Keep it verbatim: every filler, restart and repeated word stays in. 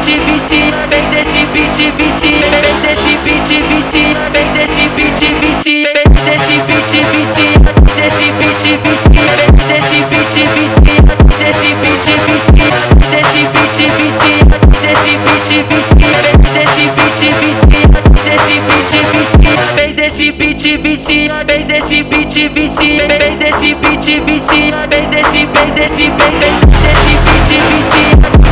beat vicia, vem desse beat vicia, vem desse beat vicia, vem desse beat vicia, vem desse beat vicia, desse beat vicia, vem desse beat vicia, desse beat vicia, desse beat vicia, desse beat vicia, vem desse beat vicia, desse beat vicia, vem desse beat vicia, vem desse beat vicia, vem desse beat vicia, vem desse, vem desse, vem desse beat vicia.